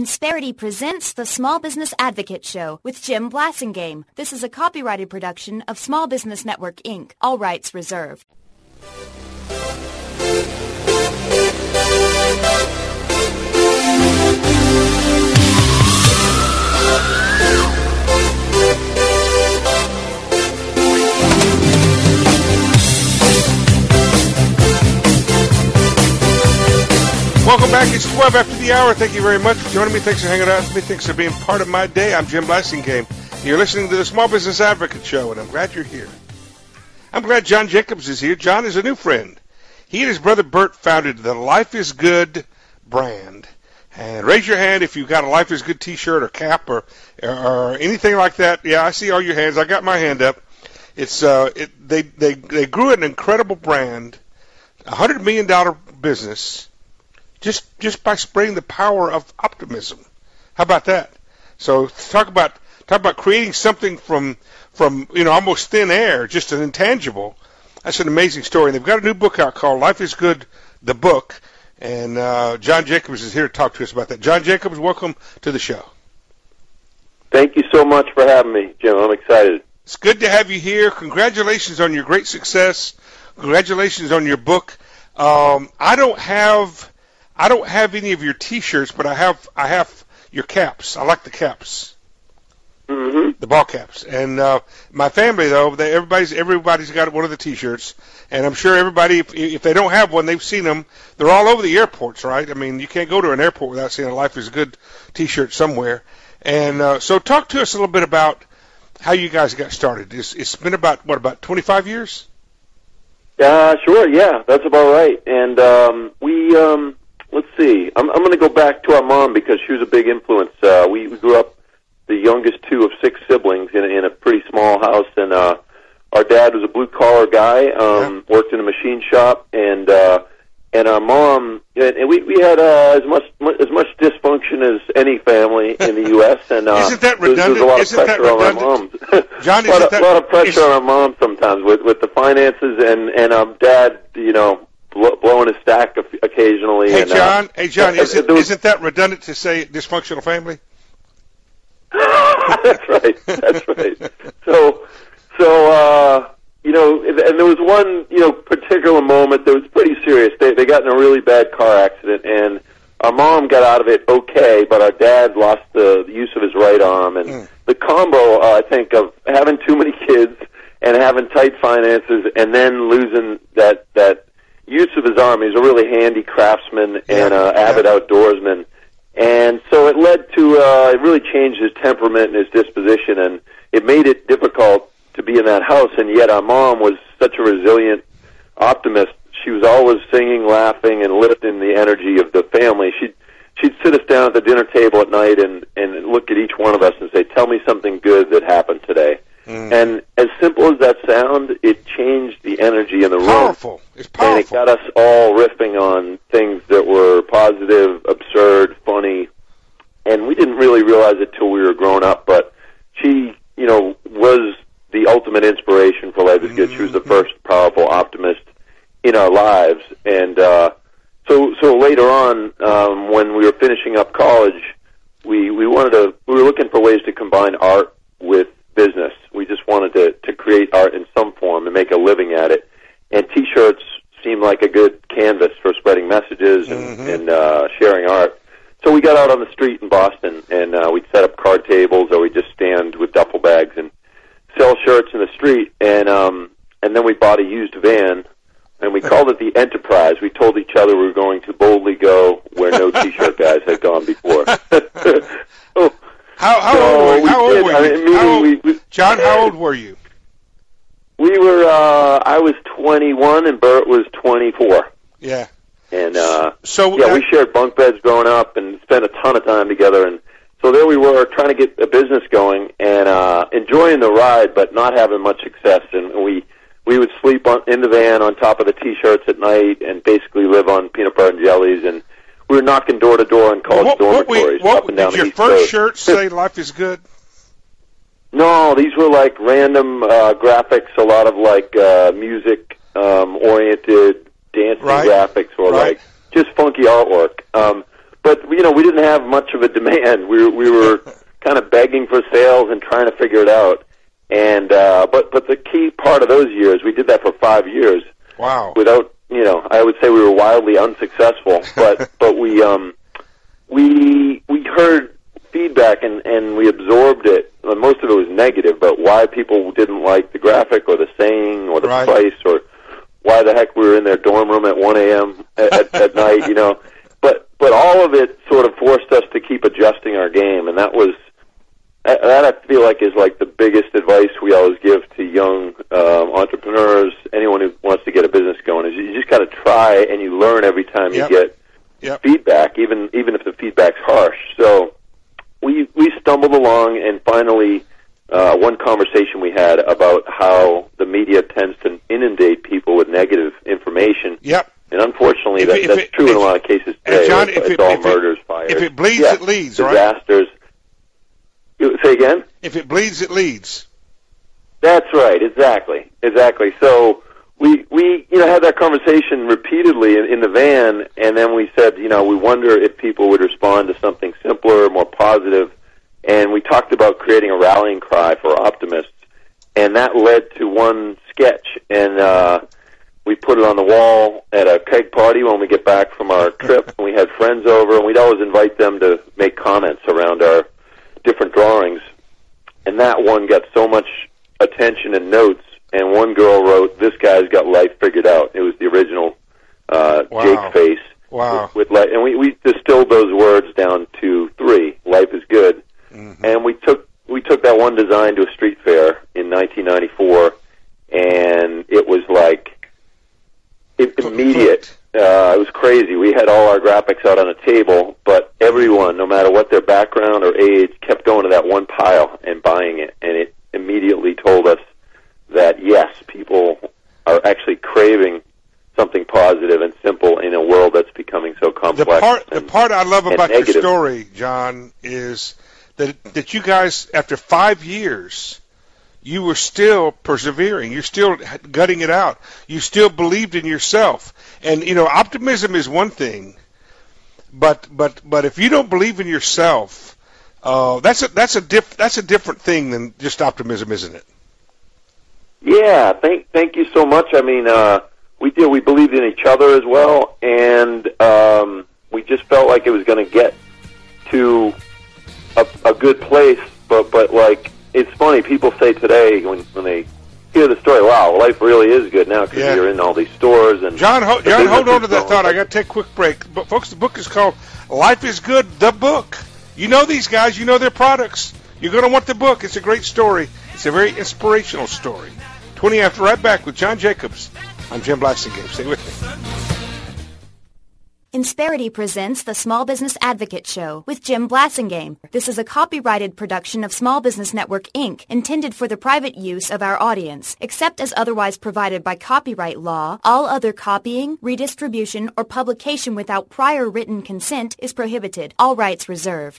Insperity presents the Small Business Advocate Show with Jim Blasingame. This is a copyrighted production of Small Business Network, Inc., all rights reserved. Welcome back. It's 12 after the hour. Thank you very much for joining me. Thanks for hanging out with me. Thanks for being part of my day. I'm Jim Blasingame. You're listening to the Small Business Advocate Show, and I'm glad you're here. I'm glad John Jacobs is here. John is a new friend. He and his brother Bert founded the Life is Good brand. And raise your hand if you've got a Life is Good t-shirt or cap or anything like that. Yeah, I see all your hands. I got my hand up. It's they grew an incredible brand, $100 million business. Just by spreading the power of optimism. How about that? So talk about creating something from almost thin air, just an intangible. That's an amazing story. And they've got a new book out called Life is Good, the book. And John Jacobs is here to talk to us about that. John Jacobs, welcome to the show. Thank you so much for having me, Jim. I'm excited. It's good to have you here. Congratulations on your great success. Congratulations on your book. I don't have any of your T-shirts, but I have your caps. I like the caps, the ball caps. And my family, though, everybody's got one of the T-shirts, and I'm sure everybody, if they don't have one, they've seen them. They're all over the airports, right? I mean, you can't go to an airport without seeing a Life is Good T-shirt somewhere. And so, talk to us a little bit about how you guys got started. It's been about 25 years? Sure. Yeah, that's about right. And let's see. I'm going to go back to our mom because she was a big influence. We grew up the youngest two of 6 siblings in a pretty small house, and our dad was a blue-collar guy, worked in a machine shop, and our mom, and we had as much dysfunction as any family in the U.S. And isn't that redundant? There's a lot of pressure on our mom. John, a lot of pressure on our mom sometimes with the finances, and dad, blowing a stack occasionally. Hey, John, isn't that redundant to say dysfunctional family? That's right. So, and there was one, particular moment that was pretty serious. They got in a really bad car accident, and our mom got out of it okay, but our dad lost the use of his right arm. And the combo, I think, of having too many kids and having tight finances and then losing that use of his arm. He's a really handy craftsman and avid outdoorsman. And so it led to, it really changed his temperament and his disposition, and it made it difficult to be in that house. And yet our mom was such a resilient optimist. She was always singing, laughing, and lifting the energy of the family. She'd sit us down at the dinner table at night and look at each one of us and say, "Tell me something good that happened today." And as simple as that sound, it changed the energy in the room. Powerful. It's powerful. And it got us all riffing on things that were positive, absurd, funny. And we didn't really realize it till we were grown up, but she, was the ultimate inspiration for Life is Good. She was the first powerful optimist in our lives. And so later on, when we were finishing up college, we were looking for ways to combine art with business. We just wanted to create art in some form and make a living at it. And T-shirts seemed like a good canvas for spreading messages and sharing art. So we got out on the street in Boston, and we'd set up card tables, or we'd just stand with duffel bags and sell shirts in the street. And then we bought a used van, and we called it the Enterprise. We told each other we were going to boldly go where no T-shirt guys had gone before. How old were you? John, how old were you? We were, I was 21 and Bert was 24. Yeah. And, we shared bunk beds growing up and spent a ton of time together. And so there we were trying to get a business going and, enjoying the ride, but not having much success. And we would sleep in the van on top of the T-shirts at night and basically live on peanut butter and jellies. And we were knocking door to door in college dormitories up and down the East Coast. Did your first shirt say Life is Good? No, these were like random graphics, a lot of like music oriented dancing graphics or like just funky artwork. but we didn't have much of a demand. We were kind of begging for sales and trying to figure it out. And but the key part of those years, we did that for 5 years. Wow. Without, I would say we were wildly unsuccessful, but we heard feedback and we absorbed it. Most of it was negative, but why people didn't like the graphic or the saying or the price or why the heck we were in their dorm room at 1 a.m. at night, But all of it sort of forced us to keep adjusting our game, and that I feel like is like the biggest advice we always give to young entrepreneurs, anyone who wants to get a business going, is you just got to try, and you learn every time you get feedback, even if the feedback's harsh. So we stumbled along, and finally one conversation we had about how the media tends to inundate people with negative information. Yep. And unfortunately, that's true in a lot of cases today. John, it's all murders, fires. If it bleeds, it leads, right? Disasters. Say again? If it bleeds, it leads. That's right. Exactly. So we had that conversation repeatedly in the van, and then we said, we wonder if people would respond to something simpler, more positive, and we talked about creating a rallying cry for optimists, and that led to one sketch, and we put it on the wall at a keg party when we get back from our trip, and we had friends over, and we'd always invite them to make comments around our different drawings, and that one got so much attention and notes, and one girl wrote, "This guy's got life figured out." It was the original Jake face. Wow. With and we distilled those words down to 3. Life is good. Mm-hmm. And we took that one design to a street fair in 1994, and it was like immediate. It was crazy. We had all our graphics out on a table, but everyone, no matter what their background or age, kept going to that one pile and buying it, and it immediately told us that, yes, people are actually craving something positive and simple in a world that's becoming so complex. The part I love about negative. Your story, John, is that you guys, after 5 years, you were still persevering. You're still gutting it out. You still believed in yourself. And optimism is one thing, but if you don't believe in yourself, that's a different thing than just optimism, isn't it? Yeah. Thank you so much. I mean, we believed in each other as well, and we just felt like it was going to get to a good place. But like. It's funny, people say today when they hear the story, wow, life really is good now because you're in all these stores. And John, hold on to that thought. I got to take a quick break. But folks, the book is called Life is Good, the book. You know these guys. You know their products. You're going to want the book. It's a great story. It's a very inspirational story. 20 after, right back with John Jacobs. I'm Jim Blasingame. Stay with me. Insperity presents the Small Business Advocate Show with Jim Blasingame. This is a copyrighted production of Small Business Network, Inc., intended for the private use of our audience. Except as otherwise provided by copyright law, all other copying, redistribution, or publication without prior written consent is prohibited. All rights reserved.